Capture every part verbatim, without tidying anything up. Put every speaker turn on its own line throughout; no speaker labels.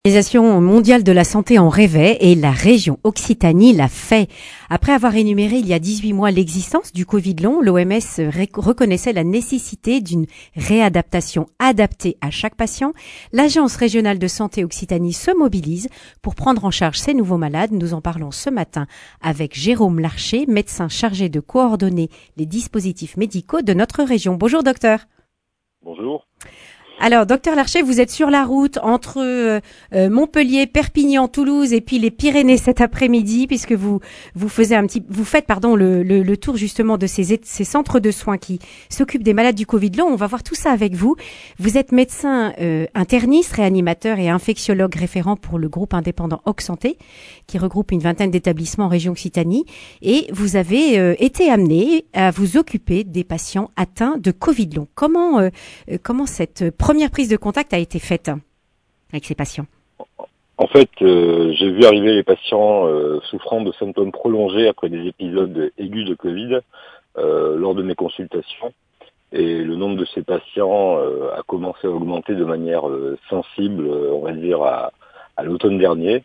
L'Organisation mondiale de la santé en rêvait et la région Occitanie l'a fait. Après avoir énuméré il y a dix-huit mois l'existence du Covid long, l'O M S reconnaissait la nécessité d'une réadaptation adaptée à chaque patient. L'Agence régionale de santé Occitanie se mobilise pour prendre en charge ces nouveaux malades. Nous en parlons ce matin avec Jérôme Larcher, médecin chargé de coordonner les dispositifs médicaux de notre région. Bonjour docteur.
Bonjour.
Alors, docteur Larcher, vous êtes sur la route entre euh, euh, Montpellier, Perpignan, Toulouse et puis les Pyrénées cet après-midi, puisque vous vous faisiez un petit, vous faites pardon le, le, le tour justement de ces, ces centres de soins qui s'occupent des malades du Covid long. On va voir tout ça avec vous. Vous êtes médecin euh, interniste, réanimateur et infectiologue référent pour le groupe indépendant Ocsanté, qui regroupe une vingtaine d'établissements en région Occitanie, et vous avez euh, été amené à vous occuper des patients atteints de Covid long. Comment euh, comment cette première prise de contact a été faite avec ces patients?
En fait, euh, j'ai vu arriver les patients euh, souffrant de symptômes prolongés après des épisodes aigus de Covid euh, lors de mes consultations. Et le nombre de ces patients euh, a commencé à augmenter de manière euh, sensible, euh, on va dire, à, à l'automne dernier.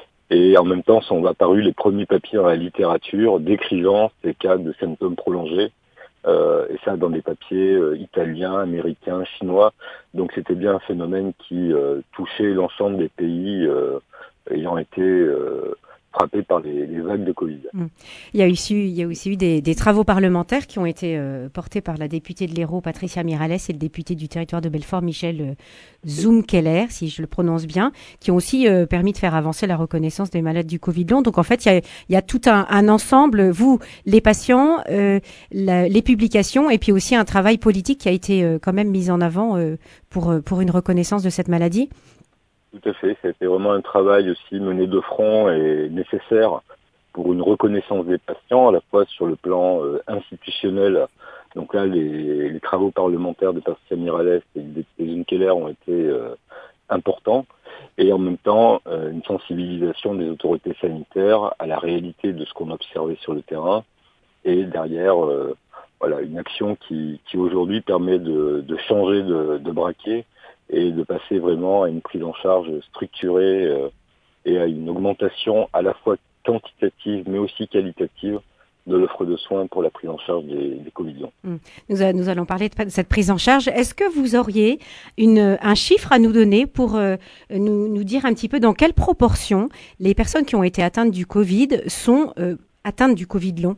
Et en même temps, sont apparus les premiers papiers dans la littérature décrivant ces cas de symptômes prolongés. Euh, et ça dans des papiers euh, italiens, américains, chinois. Donc c'était bien un phénomène qui euh, touchait l'ensemble des pays euh, ayant été euh, frappés par les, les vagues de Covid.
Mmh. Il y a aussi, il y a aussi eu des, des travaux parlementaires qui ont été euh, portés par la députée de l'Hérault, Patricia Miralles, et le député du territoire de Belfort, Michel euh, Zoumkeller, si je le prononce bien, qui ont aussi euh, permis de faire avancer la reconnaissance des malades du Covid long. Donc en fait, il y a, il y a tout un, un ensemble, vous, les patients, euh, la, les publications, et puis aussi un travail politique qui a été euh, quand même mis en avant euh, pour, pour une reconnaissance de cette maladie.
Tout à fait, c'était vraiment un travail aussi mené de front et nécessaire pour une reconnaissance des patients, à la fois sur le plan euh, institutionnel. Donc là, les, les travaux parlementaires de Patricia Miralles et du député Zoumkeller ont été euh, importants, et en même temps, euh, une sensibilisation des autorités sanitaires à la réalité de ce qu'on observait sur le terrain, et derrière, euh, voilà, une action qui, qui aujourd'hui permet de, de changer de, de braquet et de passer vraiment à une prise en charge structurée euh, et à une augmentation à la fois quantitative mais aussi qualitative de l'offre de soins pour la prise en charge des, des Covid long.
Mmh. Nous, a, nous allons parler de cette prise en charge. Est-ce que vous auriez une, un chiffre à nous donner pour euh, nous, nous dire un petit peu dans quelle proportion les personnes qui ont été atteintes du Covid sont euh, atteintes du Covid long?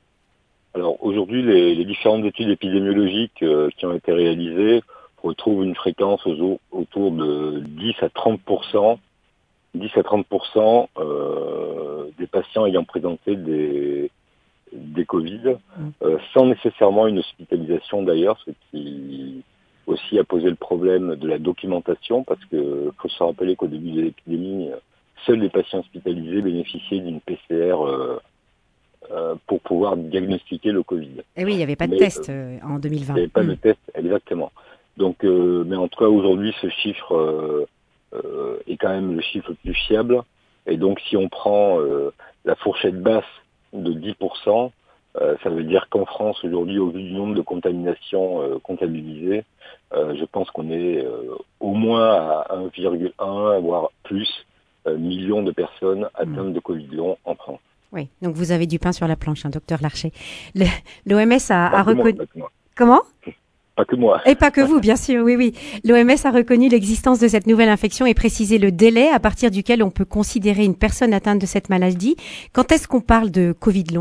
Alors aujourd'hui, les, les différentes études épidémiologiques euh, qui ont été réalisées retrouvent une fréquence aux, autour de dix à trente pour cent dix à trente pour cent euh, des patients ayant présenté des, des Covid, euh, sans nécessairement une hospitalisation d'ailleurs, ce qui aussi a posé le problème de la documentation, parce que faut se rappeler qu'au début de l'épidémie, seuls les patients hospitalisés bénéficiaient d'une P C R euh, euh, pour pouvoir diagnostiquer le Covid.
Et oui, il n'y avait pas de
mais,
test euh, en deux mille vingt.
Il n'y avait pas
mmh.
de test, exactement. Donc, euh, mais en tout cas, aujourd'hui, ce chiffre euh, euh, est quand même le chiffre le plus fiable. Et donc, si on prend euh, la fourchette basse de dix pour cent, euh, ça veut dire qu'en France, aujourd'hui, au vu du nombre de contaminations euh, comptabilisées, euh, je pense qu'on est euh, au moins à un virgule un, voire plus, euh, millions de personnes atteintes mmh. de Covid long en France.
Oui, donc vous avez du pain sur la planche, hein, docteur Larcher. L'O M S a, a reconnu...
Moi,
Comment ?
Pas que moi.
Et pas que vous, bien sûr, oui, oui. L'O M S a reconnu l'existence de cette nouvelle infection et précisé le délai à partir duquel on peut considérer une personne atteinte de cette maladie. Quand est-ce qu'on parle de Covid long ?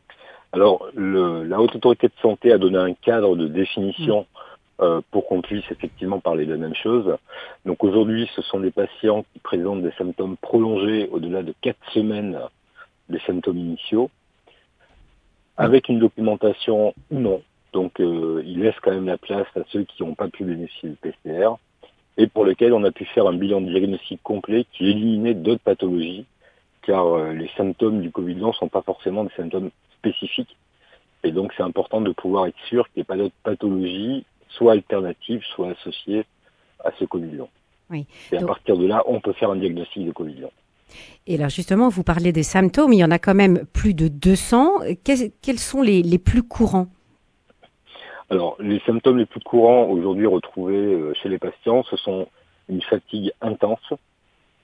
Alors, le, la Haute Autorité de Santé a donné un cadre de définition mmh. euh, pour qu'on puisse effectivement parler de la même chose. Donc aujourd'hui, ce sont des patients qui présentent des symptômes prolongés au-delà de quatre semaines des symptômes initiaux, avec une documentation ou non. Donc, euh, il laisse quand même la place à ceux qui n'ont pas pu bénéficier du P C R et pour lesquels on a pu faire un bilan de diagnostic complet qui éliminait d'autres pathologies, car euh, les symptômes du Covid long ne sont pas forcément des symptômes spécifiques. Et donc, c'est important de pouvoir être sûr qu'il n'y ait pas d'autres pathologies, soit alternatives, soit associées à ce Covid long.
Oui.
Et à
donc...
partir de là, on peut faire un diagnostic de Covid long.
Et alors justement, vous parlez des symptômes, il y en a quand même plus de deux cents. Quels, quels sont les, les plus courants ?
Alors, les symptômes les plus courants aujourd'hui retrouvés chez les patients, ce sont une fatigue intense,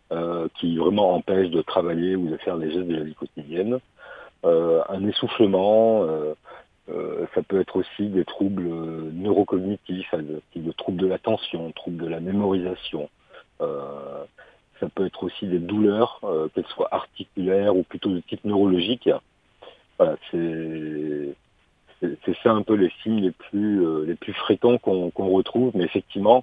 qui vraiment empêchent de travailler ou de faire les gestes de la vie quotidienne. Euh, un essoufflement, euh, euh, ça peut être aussi des troubles neurocognitifs, des troubles de l'attention, troubles de la mémorisation. Euh, ça peut être aussi des douleurs, euh, qu'elles soient articulaires ou plutôt de type neurologique. Voilà, c'est, c'est, c'est ça un peu les signes les plus euh, les plus fréquents qu'on, qu'on retrouve, mais effectivement,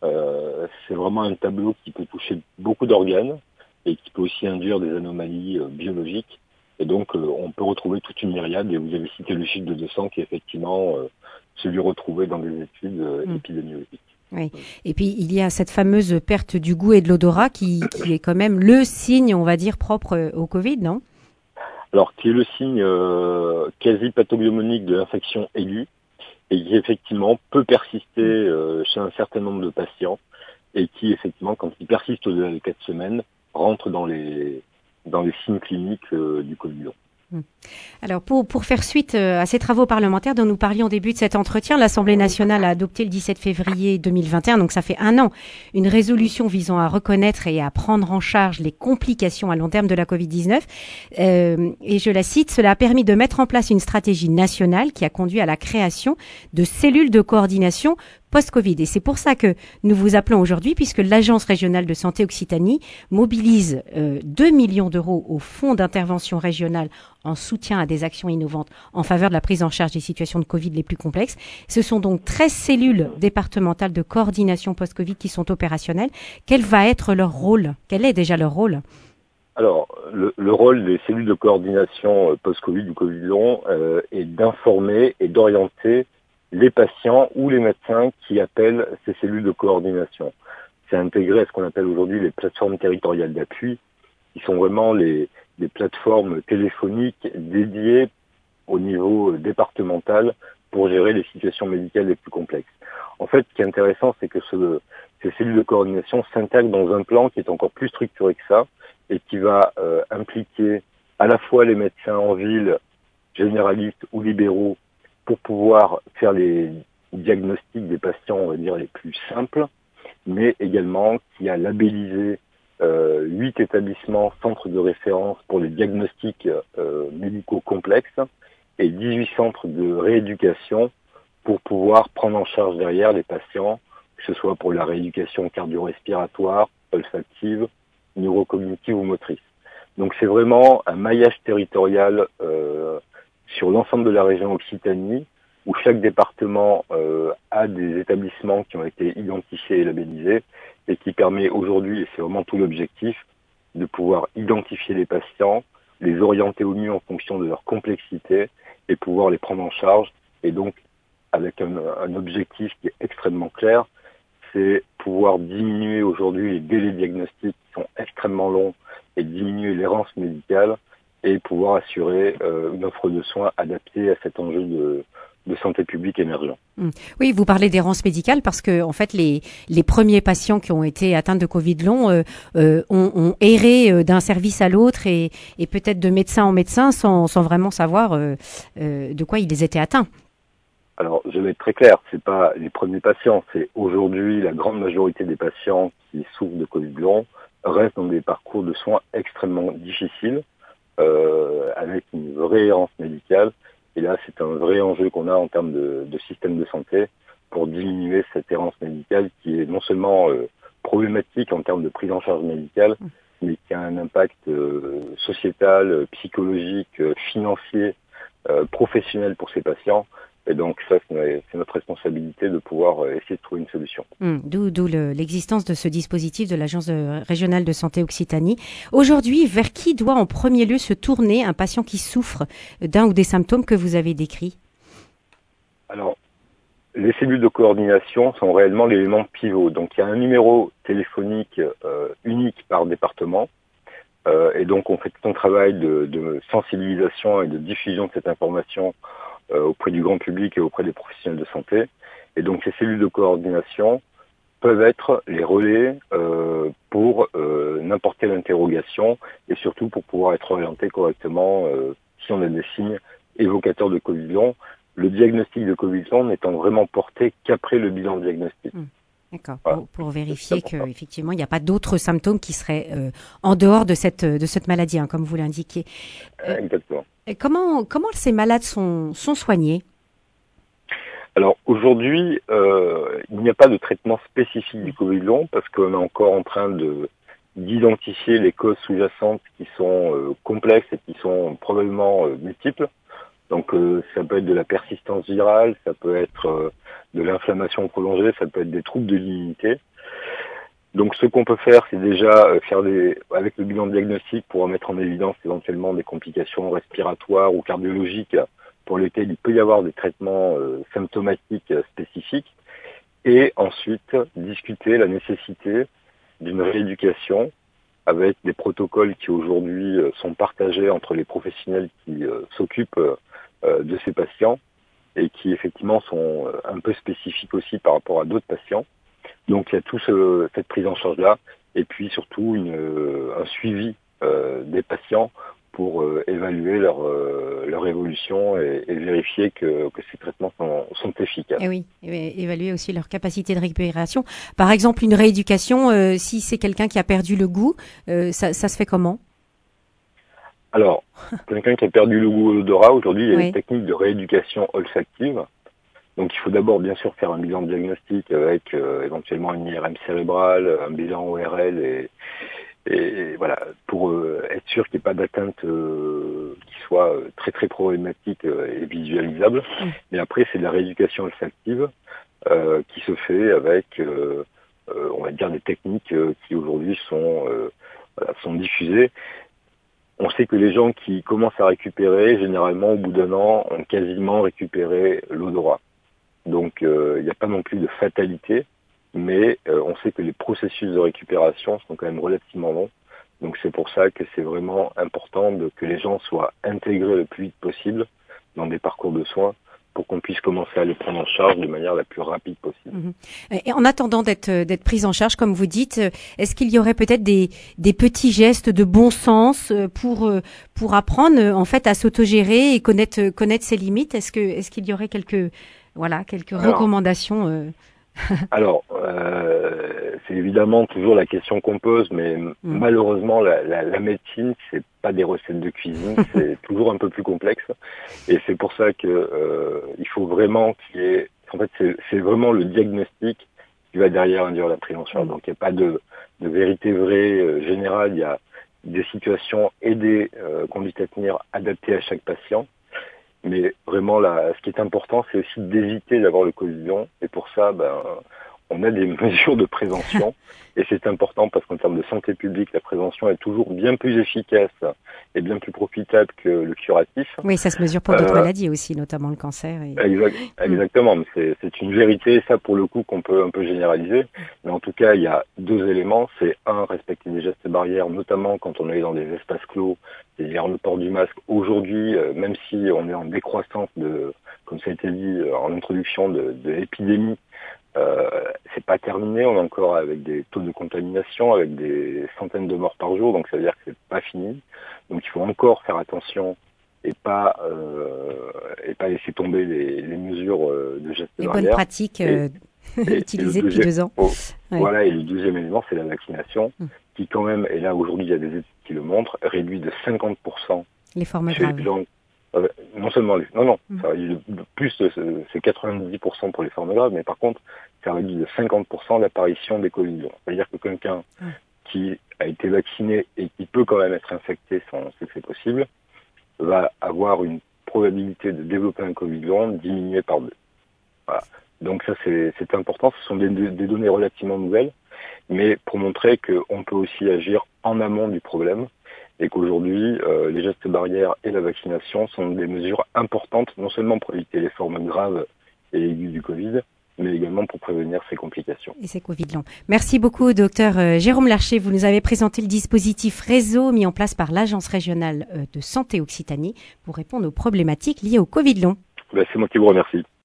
euh, c'est vraiment un tableau qui peut toucher beaucoup d'organes et qui peut aussi induire des anomalies euh, biologiques. Et donc, euh, on peut retrouver toute une myriade, et vous avez cité le chiffre de deux cents qui est effectivement euh, celui retrouvé dans des études euh, mmh. épidémiologiques.
Oui. Et puis, il y a cette fameuse perte du goût et de l'odorat qui, qui est quand même le signe, on va dire, propre au Covid, non ?
Alors, qui est le signe euh, quasi pathognomonique de l'infection aiguë et qui, effectivement, peut persister euh, chez un certain nombre de patients et qui, effectivement, quand il persiste au-delà de quatre semaines, rentre dans les dans les signes cliniques euh, du Covid long.
Alors, pour, pour faire suite à ces travaux parlementaires dont nous parlions au début de cet entretien, l'Assemblée nationale a adopté le dix-sept février deux mille vingt et un, donc ça fait un an, une résolution visant à reconnaître et à prendre en charge les complications à long terme de la covid dix-neuf. Euh, et je la cite, cela a permis de mettre en place une stratégie nationale qui a conduit à la création de cellules de coordination post-Covid. Et c'est pour ça que nous vous appelons aujourd'hui, puisque l'Agence régionale de santé Occitanie mobilise euh, deux millions d'euros au fonds d'intervention régionale en soutien à des actions innovantes en faveur de la prise en charge des situations de Covid les plus complexes. Ce sont donc treize cellules départementales de coordination post-Covid qui sont opérationnelles. Quel va être leur rôle ? Quel est déjà leur rôle ?
Alors, le, le rôle des cellules de coordination post-Covid du Covid long euh, est d'informer et d'orienter les patients ou les médecins qui appellent ces cellules de coordination. C'est intégré à ce qu'on appelle aujourd'hui les plateformes territoriales d'appui, qui sont vraiment les, les plateformes téléphoniques dédiées au niveau départemental pour gérer les situations médicales les plus complexes. En fait, ce qui est intéressant, c'est que ce, ces cellules de coordination s'intègrent dans un plan qui est encore plus structuré que ça et qui va euh, impliquer à la fois les médecins en ville, généralistes ou libéraux, pour pouvoir faire les diagnostics des patients, on va dire, les plus simples, mais également qui a labellisé euh, huit établissements centres de référence pour les diagnostics euh, médicaux complexes et dix-huit centres de rééducation pour pouvoir prendre en charge derrière les patients, que ce soit pour la rééducation cardio-respiratoire, olfactive, neurocognitive ou motrice. Donc c'est vraiment un maillage territorial euh, sur l'ensemble de la région Occitanie, où chaque département euh, a des établissements qui ont été identifiés et labellisés, et qui permet aujourd'hui, et c'est vraiment tout l'objectif, de pouvoir identifier les patients, les orienter au mieux en fonction de leur complexité, et pouvoir les prendre en charge, et donc avec un, un objectif qui est extrêmement clair, c'est pouvoir diminuer aujourd'hui les délais diagnostiques qui sont extrêmement longs, et diminuer l'errance médicale, et pouvoir assurer euh, une offre de soins adaptée à cet enjeu de, de santé publique émergent.
Oui, vous parlez d'errance médicale parce que en fait les les premiers patients qui ont été atteints de Covid long euh, euh, ont, ont erré euh, d'un service à l'autre et, et peut-être de médecin en médecin sans, sans vraiment savoir euh, euh, de quoi ils étaient atteints.
Alors, je vais être très clair, c'est pas les premiers patients, c'est aujourd'hui la grande majorité des patients qui souffrent de Covid long restent dans des parcours de soins extrêmement difficiles. Euh, avec une vraie errance médicale. Et là, c'est un vrai enjeu qu'on a en termes de, de système de santé pour diminuer cette errance médicale qui est non seulement euh, problématique en termes de prise en charge médicale, mais qui a un impact euh, sociétal, psychologique, euh, financier, euh, professionnel pour ces patients. Et donc ça, c'est notre responsabilité de pouvoir essayer de trouver une solution.
Mmh, d'où d'où le, l'existence de ce dispositif de l'Agence de, régionale de santé Occitanie. Aujourd'hui, vers qui doit en premier lieu se tourner un patient qui souffre d'un ou des symptômes que vous avez décrits ?
Alors, les cellules de coordination sont réellement l'élément pivot. Donc il y a un numéro téléphonique euh, unique par département. Euh, et donc on fait tout un travail de, de sensibilisation et de diffusion de cette information Euh, auprès du grand public et auprès des professionnels de santé. Et donc ces cellules de coordination peuvent être les relais euh, pour euh, n'importe quelle interrogation et surtout pour pouvoir être orienté correctement euh, si on a des signes évocateurs de Covid long. Le diagnostic de Covid long n'étant vraiment porté qu'après le bilan diagnostique. Mmh.
D'accord.
Voilà.
Pour, pour vérifier que effectivement il n'y a pas d'autres symptômes qui seraient euh, en dehors de cette de cette maladie, hein, comme vous l'indiquez. Euh,
Exactement.
comment comment ces malades sont sont soignés?
Alors aujourd'hui, euh, il n'y a pas de traitement spécifique du Covid long parce qu'on est encore en train de d'identifier les causes sous-jacentes qui sont euh, complexes et qui sont probablement euh, multiples. Donc euh, ça peut être de la persistance virale, ça peut être euh, de l'inflammation prolongée, ça peut être des troubles de l'immunité. Donc ce qu'on peut faire, c'est déjà euh, faire des avec le bilan diagnostique pour mettre en évidence éventuellement des complications respiratoires ou cardiologiques pour lesquelles il peut y avoir des traitements euh, symptomatiques euh, spécifiques. Et ensuite discuter la nécessité d'une rééducation avec des protocoles qui aujourd'hui euh, sont partagés entre les professionnels qui euh, s'occupent euh, de ces patients et qui effectivement sont un peu spécifiques aussi par rapport à d'autres patients. Donc il y a tout ce, cette prise en charge-là et puis surtout une, un suivi euh, des patients pour euh, évaluer leur, euh, leur évolution et, et vérifier que, que ces traitements sont, sont efficaces.
Et oui, et évaluer aussi leur capacité de récupération. Par exemple, une rééducation, euh, si c'est quelqu'un qui a perdu le goût, euh, ça, ça se fait comment?
Alors, quelqu'un qui a perdu le goût et l'odorat, aujourd'hui, il y a
oui.
une technique de rééducation olfactive. Donc, il faut d'abord, bien sûr, faire un bilan diagnostique avec euh, éventuellement une I R M cérébrale, un bilan O R L, et, et voilà, pour euh, être sûr qu'il n'y ait pas d'atteinte euh, qui soit euh, très, très problématique euh, et visualisable. Mmh. Mais après, c'est de la rééducation olfactive euh, qui se fait avec, euh, euh, on va dire, des techniques euh, qui aujourd'hui sont, euh, voilà, sont diffusées. On sait que les gens qui commencent à récupérer, généralement, au bout d'un an, ont quasiment récupéré l'odorat. Donc, il euh, n'y a pas non plus de fatalité, mais euh, on sait que les processus de récupération sont quand même relativement longs. Donc, c'est pour ça que c'est vraiment important de, que les gens soient intégrés le plus vite possible dans des parcours de soins pour qu'on puisse commencer à les prendre en charge de manière la plus rapide possible.
Mmh. Et en attendant d'être d'être prise en charge, comme vous dites, est-ce qu'il y aurait peut-être des des petits gestes de bon sens pour pour apprendre en fait à s'autogérer et connaître connaître ses limites? Est-ce que est-ce qu'il y aurait quelques voilà quelques alors, recommandations euh...
Alors, euh, c'est évidemment toujours la question qu'on pose, mais mmh. malheureusement, la, la, la médecine, c'est pas des recettes de cuisine, c'est toujours un peu plus complexe. Et c'est pour ça que euh, il faut vraiment qu'il y ait... En fait, c'est, c'est vraiment le diagnostic qui va derrière induire la prise en charge. Mmh. Donc, il n'y a pas de, de vérité vraie euh, générale. Il y a des situations et des euh, conduites à tenir adaptées à chaque patient. Mais vraiment, là, ce qui est important, c'est aussi d'éviter d'avoir le Covid long. Et pour ça, ben, on a des mesures de prévention. Et c'est important parce qu'en termes de santé publique, la prévention est toujours bien plus efficace et bien plus profitable que le curatif.
Oui, ça se mesure pour d'autres euh, maladies aussi, notamment le cancer. Et...
Exact, exactement. Mais c'est, c'est une vérité, ça, pour le coup, qu'on peut un peu généraliser. Mais en tout cas, il y a deux éléments. C'est un, respecter les gestes barrières, notamment quand on est dans des espaces clos, c'est-à-dire le port du masque. Aujourd'hui, euh, même si on est en décroissance de, comme ça a été dit euh, en introduction, de, de l'épidémie, euh, c'est pas terminé. On est encore avec des taux de contamination, avec des centaines de morts par jour. Donc ça veut dire que c'est pas fini. Donc il faut encore faire attention et pas euh, et pas laisser tomber les, les mesures euh, de gestes barrières.
Les bonnes pratiques euh, utilisées depuis deux ans.
Oh, ouais. Voilà. Et le deuxième élément, c'est la vaccination, hum. qui quand même, et là aujourd'hui il y a des études qui le montrent, réduit de cinquante pour cent
les formes graves.
Gens, euh, non seulement les, non non, hum. ça réduit de plus de c'est quatre-vingt-dix pour cent pour les formes graves, mais par contre ça réduit de cinquante pour cent l'apparition des Covid longs. C'est-à-dire que quelqu'un hum. qui a été vacciné et qui peut quand même être infecté sans on sait que c'est possible, va avoir une probabilité de développer un Covid long diminuée par deux. Voilà. Donc ça c'est, c'est important, ce sont des, des données relativement nouvelles, mais pour montrer qu'on peut aussi agir en amont du problème et qu'aujourd'hui euh, les gestes barrières et la vaccination sont des mesures importantes, non seulement pour éviter les formes graves et aiguës du Covid, mais également pour prévenir ces complications.
Et ces Covid longs. Merci beaucoup, docteur euh, Jérôme Larcher. Vous nous avez présenté le dispositif réseau mis en place par l'Agence régionale euh, de santé Occitanie pour répondre aux problématiques liées au Covid long.
Ben, c'est moi qui vous remercie.